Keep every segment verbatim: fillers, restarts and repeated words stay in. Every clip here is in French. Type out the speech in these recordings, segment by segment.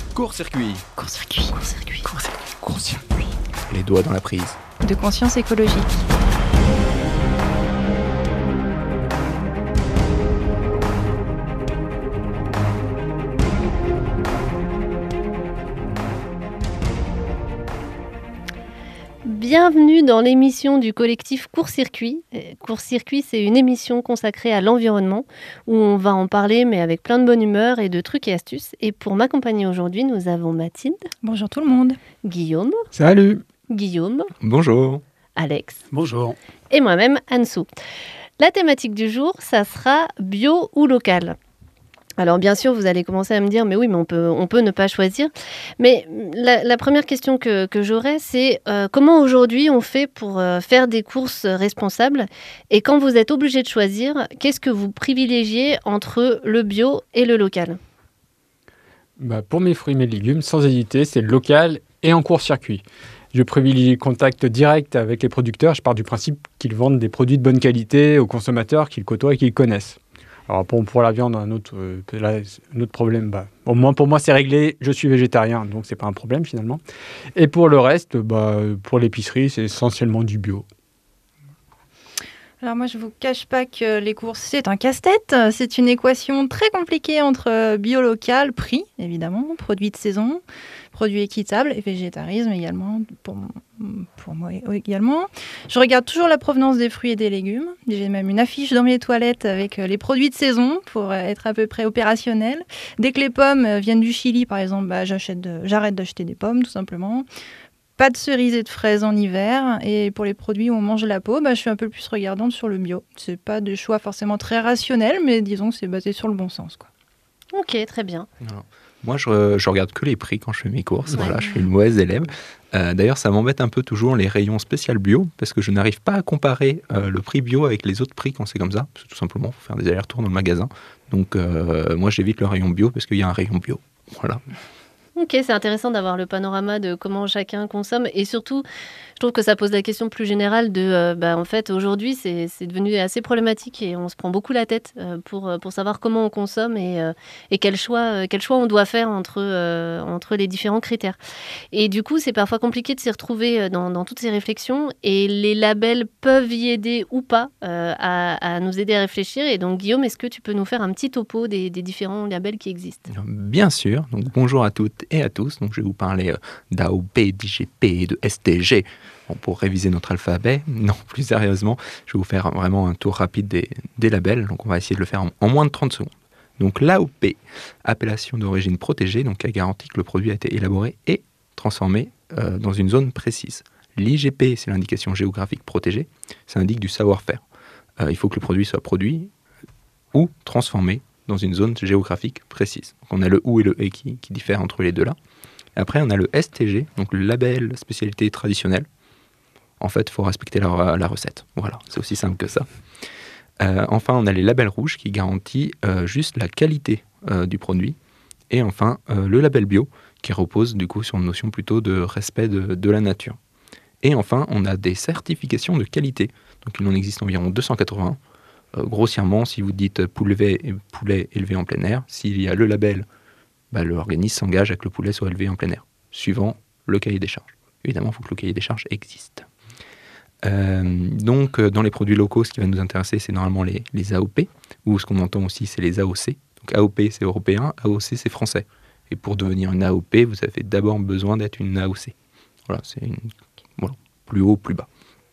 Court-circuit. Court-circuit. Court-circuit. Court-circuit. Court-circuit. Les doigts dans la prise. De conscience écologique. Bienvenue dans l'émission du collectif Court-circuit. Court-circuit, c'est une émission consacrée à l'environnement où on va en parler mais avec plein de bonne humeur et de trucs et astuces. Et pour m'accompagner aujourd'hui, nous avons Mathilde. Bonjour tout le monde. Guillaume. Salut. Guillaume. Bonjour. Alex. Bonjour. Et moi-même, Ansou. La thématique du jour, ça sera bio ou local. Alors bien sûr, vous allez commencer à me dire, mais oui, mais on peut, on peut ne pas choisir. Mais la, la première question que, que j'aurais, c'est euh, comment aujourd'hui on fait pour euh, faire des courses responsables ? Et quand vous êtes obligé de choisir, qu'est-ce que vous privilégiez entre le bio et le local ? Bah, pour mes fruits et mes légumes, sans hésiter, c'est local et en court-circuit. Je privilégie le contact direct avec les producteurs. Je pars du principe qu'ils vendent des produits de bonne qualité aux consommateurs qu'ils côtoient et qu'ils connaissent. Alors pour, pour la viande, un autre, euh, là, un autre problème, bah, au moins pour moi c'est réglé, je suis végétarien, donc c'est pas un problème finalement. Et pour le reste, bah, pour l'épicerie, c'est essentiellement du bio. Alors moi, je ne vous cache pas que les courses, c'est un casse-tête. C'est une équation très compliquée entre bio local, prix, évidemment, produits de saison, produits équitables et végétarisme également, pour, pour moi également. Je regarde toujours la provenance des fruits et des légumes. J'ai même une affiche dans mes toilettes avec les produits de saison pour être à peu près opérationnel. Dès que les pommes viennent du Chili, par exemple, bah, j'achète de, j'arrête d'acheter des pommes, tout simplement. Pas de cerises et de fraises en hiver. Et pour les produits où on mange la peau, bah, je suis un peu plus regardante sur le bio. C'est pas de choix forcément très rationnel, mais disons que c'est basé sur le bon sens, quoi. Ok, très bien. Alors, moi, je, je regarde que les prix quand je fais mes courses. Ouais. Voilà, je suis une mauvaise élève. Euh, d'ailleurs, ça m'embête un peu toujours les rayons spécial bio parce que je n'arrive pas à comparer euh, le prix bio avec les autres prix quand c'est comme ça. Parce que tout simplement, il faut faire des allers-retours dans le magasin. Donc, euh, moi, j'évite le rayon bio parce qu'il y a un rayon bio. Voilà. Ok, c'est intéressant d'avoir le panorama de comment chacun consomme et surtout, je trouve que ça pose la question plus générale de, euh, bah, en fait, aujourd'hui, c'est, c'est devenu assez problématique et on se prend beaucoup la tête euh, pour, pour savoir comment on consomme et, euh, et quel choix, euh, quel choix on doit faire entre, euh, entre les différents critères. Et du coup, c'est parfois compliqué de s'y retrouver dans, dans toutes ces réflexions et les labels peuvent y aider ou pas euh, à, à nous aider à réfléchir. Et donc, Guillaume, est-ce que tu peux nous faire un petit topo des, des différents labels qui existent ? Bien sûr. Donc, bonjour à toutes et à tous. Donc, je vais vous parler euh, d'A O P, d'I G P et de S T G. Bon, pour réviser notre alphabet, non, plus sérieusement, je vais vous faire vraiment un tour rapide des, des labels. Donc, on va essayer de le faire en, en moins de trente secondes. Donc, l'A O P, appellation d'origine protégée, donc elle garantit que le produit a été élaboré et transformé euh, dans une zone précise. L'I G P, c'est l'indication géographique protégée. Ça indique du savoir-faire. Euh, il faut que le produit soit produit ou transformé dans une zone géographique précise. Donc, on a le OU et le E qui, qui diffèrent entre les deux là. Et après, on a le S T G, donc le label spécialité traditionnelle. En fait, il faut respecter la, la recette. Voilà, c'est aussi simple que ça. Euh, enfin, on a les labels rouges qui garantissent euh, juste la qualité euh, du produit. Et enfin, euh, le label bio qui repose du coup sur une notion plutôt de respect de, de la nature. Et enfin, on a des certifications de qualité. Donc, il en existe environ deux cent quatre-vingts. Euh, grossièrement, si vous dites poulet, poulet élevé en plein air, s'il y a le label, bah, l'organisme s'engage à que le poulet soit élevé en plein air, suivant le cahier des charges. Évidemment, il faut que le cahier des charges existe. Euh, donc, dans les produits locaux, ce qui va nous intéresser, c'est normalement les, les A O P, ou ce qu'on entend aussi, c'est les A O C. Donc, A O P, c'est européen, A O C, c'est français. Et pour devenir une A O P, vous avez d'abord besoin d'être une A O C. Voilà, c'est une, voilà, plus haut, plus bas.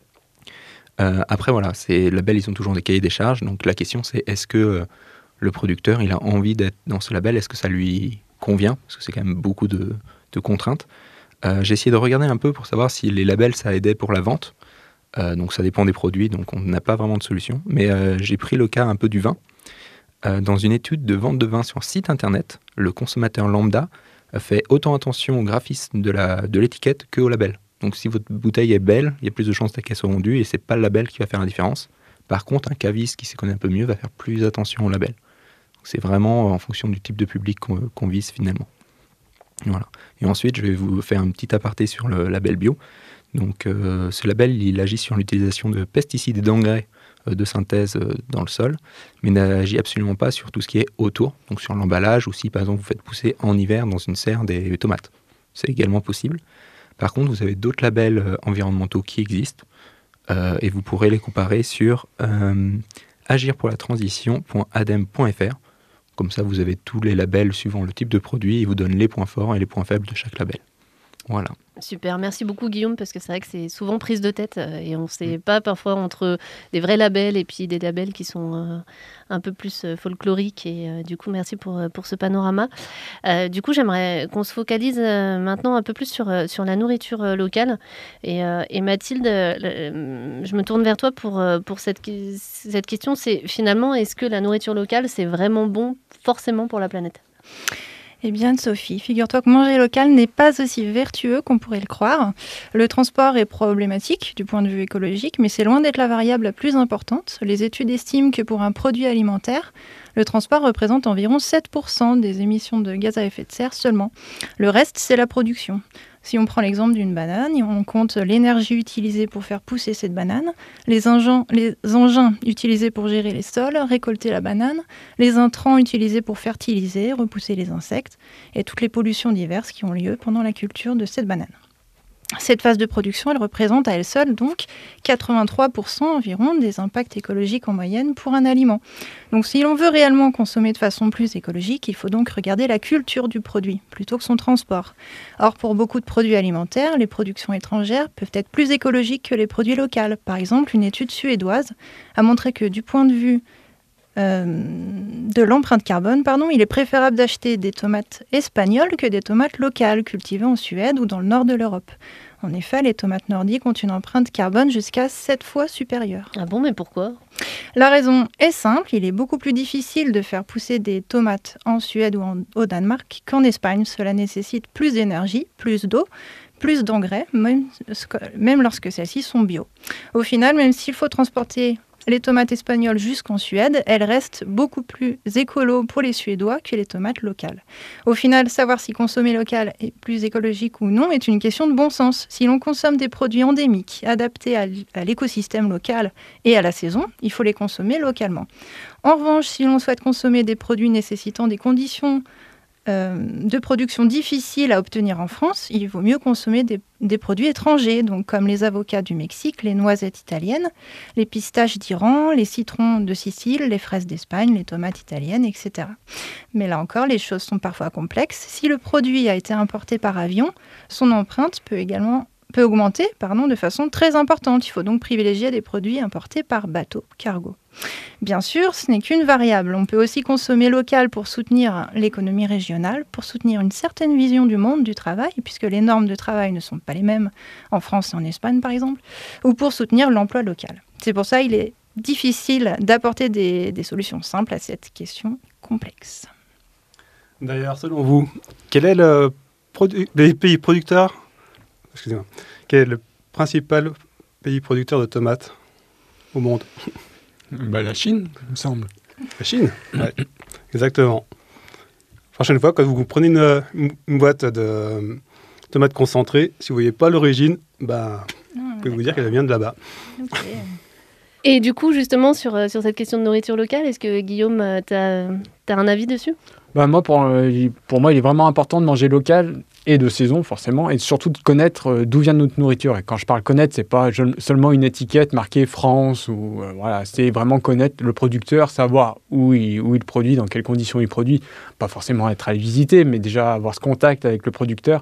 Euh, après, voilà, ces labels, ils ont toujours des cahiers des charges. Donc, la question, c'est est-ce que euh, le producteur, il a envie d'être dans ce label ? Est-ce que ça lui convient ? Parce que c'est quand même beaucoup de, de contraintes. Euh, j'ai essayé de regarder un peu pour savoir si les labels, ça aidait pour la vente. Euh, donc, ça dépend des produits, donc on n'a pas vraiment de solution. Mais euh, j'ai pris le cas un peu du vin. Euh, dans une étude de vente de vin sur site internet, le consommateur lambda fait autant attention au graphisme de, la, de l'étiquette qu'au label. Donc, si votre bouteille est belle, il y a plus de chances qu'elle soit vendue et c'est pas le label qui va faire la différence. Par contre, un caviste qui s'y connaît un peu mieux va faire plus attention au label. Donc, c'est vraiment en fonction du type de public qu'on, qu'on vise finalement. Voilà. Et ensuite, je vais vous faire un petit aparté sur le label bio. Donc, euh, ce label, il agit sur l'utilisation de pesticides et d'engrais euh, de synthèse euh, dans le sol, mais n'agit absolument pas sur tout ce qui est autour, donc sur l'emballage, ou si par exemple vous faites pousser en hiver dans une serre des tomates. C'est également possible. Par contre, vous avez d'autres labels euh, environnementaux qui existent, euh, et vous pourrez les comparer sur euh, agir pour la transition point adem point f r. Comme ça, vous avez tous les labels suivant le type de produit, et ils vous donnent les points forts et les points faibles de chaque label. Voilà. Super, merci beaucoup Guillaume, parce que c'est vrai que c'est souvent prise de tête euh, et on ne sait pas parfois entre des vrais labels et puis des labels qui sont euh, un peu plus euh, folkloriques et euh, du coup merci pour, pour ce panorama. Euh, du coup j'aimerais qu'on se focalise euh, maintenant un peu plus sur, euh, sur la nourriture euh, locale et, euh, et Mathilde, euh, je me tourne vers toi pour, euh, pour cette, cette question, c'est finalement est-ce que la nourriture locale c'est vraiment bon forcément pour la planète ? Eh bien, Sophie, figure-toi que manger local n'est pas aussi vertueux qu'on pourrait le croire. Le transport est problématique du point de vue écologique, mais c'est loin d'être la variable la plus importante. Les études estiment que pour un produit alimentaire, le transport représente environ sept pour cent des émissions de gaz à effet de serre seulement. Le reste, c'est la production. Si on prend l'exemple d'une banane, on compte l'énergie utilisée pour faire pousser cette banane, les engins, les engins utilisés pour gérer les sols, récolter la banane, les intrants utilisés pour fertiliser, repousser les insectes, et toutes les pollutions diverses qui ont lieu pendant la culture de cette banane. Cette phase de production, elle représente à elle seule donc quatre-vingt-trois pour cent environ des impacts écologiques en moyenne pour un aliment. Donc si l'on veut réellement consommer de façon plus écologique, il faut donc regarder la culture du produit plutôt que son transport. Or, pour beaucoup de produits alimentaires, les productions étrangères peuvent être plus écologiques que les produits locaux. Par exemple, une étude suédoise a montré que du point de vue Euh, de l'empreinte carbone, pardon, il est préférable d'acheter des tomates espagnoles que des tomates locales cultivées en Suède ou dans le nord de l'Europe. En effet, les tomates nordiques ont une empreinte carbone jusqu'à sept fois supérieure. Ah bon, mais pourquoi ? La raison est simple, il est beaucoup plus difficile de faire pousser des tomates en Suède ou en, au Danemark qu'en Espagne. Cela nécessite plus d'énergie, plus d'eau, plus d'engrais, même, même lorsque celles-ci sont bio. Au final, même s'il faut transporter les tomates espagnoles jusqu'en Suède, elles restent beaucoup plus écolo pour les Suédois que les tomates locales. Au final, savoir si consommer local est plus écologique ou non est une question de bon sens. Si l'on consomme des produits endémiques, adaptés à l'écosystème local et à la saison, il faut les consommer localement. En revanche, si l'on souhaite consommer des produits nécessitant des conditions Euh, de production difficile à obtenir en France, il vaut mieux consommer des, des produits étrangers, donc comme les avocats du Mexique, les noisettes italiennes, les pistaches d'Iran, les citrons de Sicile, les fraises d'Espagne, les tomates italiennes, et cetera. Mais là encore, les choses sont parfois complexes. Si le produit a été importé par avion, son empreinte peut également peut augmenter pardon, de façon très importante. Il faut donc privilégier des produits importés par bateau, cargo. Bien sûr, ce n'est qu'une variable. On peut aussi consommer local pour soutenir l'économie régionale, pour soutenir une certaine vision du monde du travail, puisque les normes de travail ne sont pas les mêmes en France et en Espagne, par exemple, ou pour soutenir l'emploi local. C'est pour ça qu'il est difficile d'apporter des, des solutions simples à cette question complexe. D'ailleurs, selon vous, quel est le produ- les pays producteurs Excusez-moi. Quel est le principal pays producteur de tomates au monde ? Bah, la Chine, il me semble. La Chine, ouais, exactement. Prochaine fois, quand vous prenez une, une boîte de tomates concentrées, si vous ne voyez pas l'origine, bah, Non, vous pouvez vous dire qu'elle vient de là-bas. Okay. Et du coup, justement, sur, sur cette question de nourriture locale, est-ce que Guillaume, tu as un avis dessus ? Bah, moi, pour, pour moi, il est vraiment important de manger local et de saison, forcément, et surtout de connaître d'où vient notre nourriture. Et quand je parle connaître, c'est pas seulement une étiquette marquée France, ou euh, voilà, c'est vraiment connaître le producteur, savoir où il, où il produit, dans quelles conditions il produit. Pas forcément être allé visiter, mais déjà avoir ce contact avec le producteur.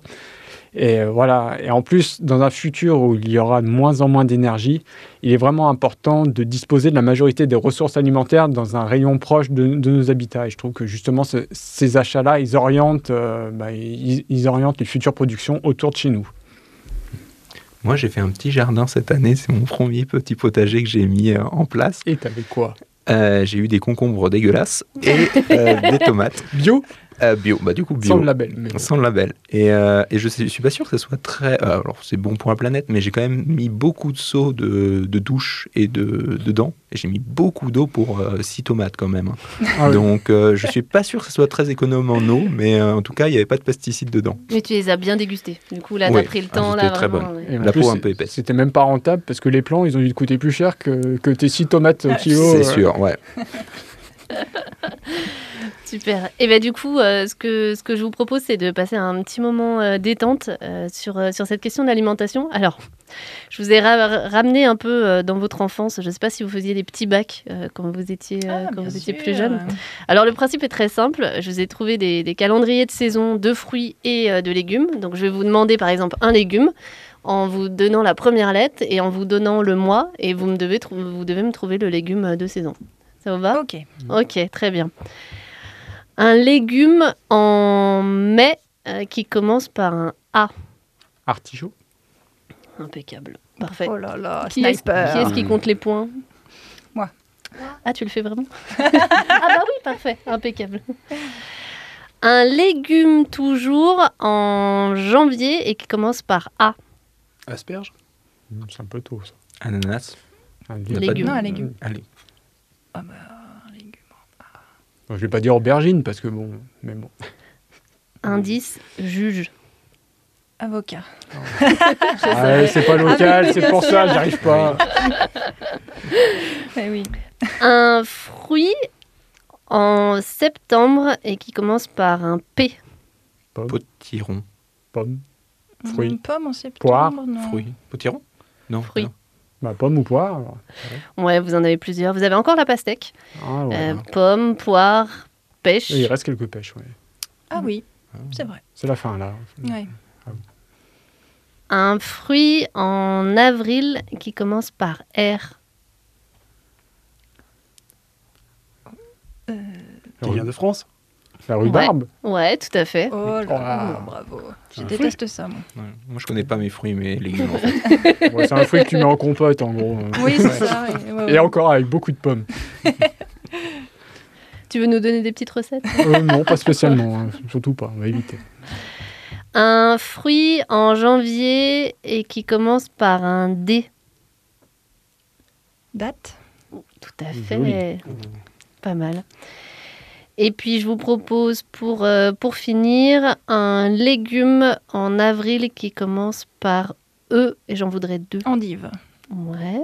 Et euh, voilà. Et en plus, dans un futur où il y aura de moins en moins d'énergie, il est vraiment important de disposer de la majorité des ressources alimentaires dans un rayon proche de, de nos habitats. Et je trouve que justement, ce, ces achats-là, ils orientent, euh, bah, ils, ils orientent les futures productions autour de chez nous. Moi, j'ai fait un petit jardin cette année. C'est mon premier petit potager que j'ai mis euh, en place. Et t'avais quoi ? Euh, j'ai eu des concombres dégueulasses et euh, des tomates. Bio ? Euh, bio, bah du coup bio. Sans le label. Mais bon. Sans le label. Et, euh, et je ne suis pas sûr que ce soit très... euh, alors, c'est bon pour la planète, mais j'ai quand même mis beaucoup de seaux de, de douche et de, de dents. Et j'ai mis beaucoup d'eau pour six tomates quand même. Ah oui. Donc, euh, je ne suis pas sûr que ce soit très économe en eau, mais euh, en tout cas, il n'y avait pas de pesticides dedans. Mais tu les as bien dégustés. Du coup, là, Oui. t'as pris le Ah, temps. c'était là, très vraiment, bonne. ouais. Et en La plus, peau un c'est- peu épaisse. C'était même pas rentable parce que les plants, ils ont dû te coûter plus cher que, que tes six tomates au kilo. C'est euh. sûr, ouais. Super. Et bien du coup, euh, ce, que, ce que je vous propose, c'est de passer un petit moment euh, détente euh, sur, euh, sur cette question d'alimentation. Alors, je vous ai ra- ramené un peu euh, dans votre enfance. Je ne sais pas si vous faisiez des petits bacs euh, quand vous étiez, euh, Ah, quand bien vous étiez sûr. plus jeune. Alors, le principe est très simple. Je vous ai trouvé des, des calendriers de saison de fruits et euh, de légumes. Donc, je vais vous demander, par exemple, un légume en vous donnant la première lettre et en vous donnant le mois. Et vous, me devez, trou- vous devez me trouver le légume de saison. Ça vous va ? Ok. Ok, très bien. Un légume en mai euh, qui commence par un A. Artichaut. Impeccable. Parfait. Oh là là, Qui est-ce sniper. qui, est-ce qui compte les points? Moi. Ah, tu le fais vraiment? Ah bah oui, parfait. Impeccable. Un légume toujours en janvier et qui commence par A. Asperge. Mmh, C'est un peu tôt, ça. Ananas. Un Il y a pas de- Légume. Non, un légume. Allez. Ah bah, un légume. Bon, je vais pas dire aubergine parce que bon, mais bon. Indice, juge. Avocat. Ah, c'est pas local, c'est pour ça, j'y arrive pas. Eh oui. Un fruit en septembre et qui commence par un P. Pomme, Potiron. pomme, Fruit. Une pomme en septembre. Poire. Non. Fruit. Potiron? Non. Fruit. non. bah, pomme ou poire. alors. Ouais, vous en avez plusieurs. Vous avez encore la pastèque. Ah, ouais. Euh, pomme, poire, pêche. Et il reste quelques pêches, ouais. Ah oui, c'est vrai. C'est la fin là. Ouais. Un fruit en avril qui commence par R. Qui vient de France. La rhubarbe. Ouais, tout à fait. Oh là là, Oh. bravo. Je Un déteste ça, moi. Ouais. Moi, je connais pas mes fruits, mes légumes, en fait. Ouais, c'est un fruit que tu mets en compote en gros. Oui, c'est ça. Et, ouais, Et ouais. encore avec beaucoup de pommes. Tu veux nous donner des petites recettes? Euh, non, pas spécialement. hein. Surtout pas, on va éviter. Un fruit en janvier et qui commence par un D. Date. Tout à fait. Joli. Pas mal. Et puis, je vous propose pour, euh, pour finir un légume en avril qui commence par E. Et j'en voudrais deux. Endive. Ouais,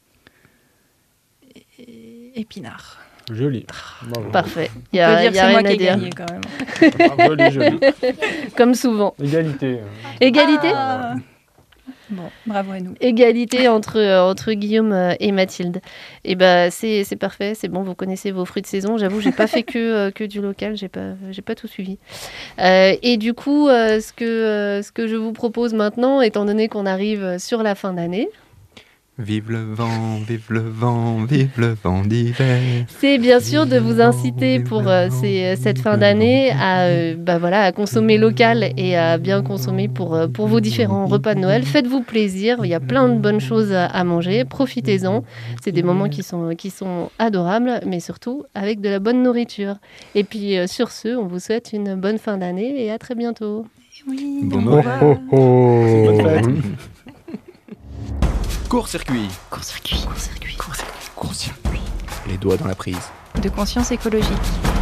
Et épinard. Joli. Bravo. parfait. Il y On peut a, dire y que a c'est rien moi à qui ai dire. gagné quand même. Ah, joli, joli. Comme souvent. Égalité. euh. Égalité Ah. Bon, bravo à nous. Égalité entre, euh, entre Guillaume euh, et Mathilde. Et ben c'est c'est parfait, c'est bon, vous connaissez vos fruits de saison. J'avoue, j'ai pas fait que, euh, que du local, j'ai pas, j'ai pas tout suivi. Euh, et du coup, euh, ce, que, euh, ce que je vous propose maintenant, étant donné qu'on arrive sur la fin d'année, Vive le vent, vive le vent, vive le vent d'hiver. c'est bien sûr de vous inciter pour euh, ces- cette fin d'année à, euh, bah voilà, à consommer local et à bien consommer pour, euh, pour vos différents repas de Noël. Faites-vous plaisir, il y a plein de bonnes choses à, à manger, profitez-en. C'est des moments qui sont, qui sont adorables, mais surtout avec de la bonne nourriture. Et puis euh, sur ce, on vous souhaite une bonne fin d'année et à très bientôt. Oui, Bon au Noël. revoir. Oh, oh. Bonne fête. Court-circuit. Court-circuit. Court-circuit. Court-circuit. Les doigts dans la prise. De conscience écologique.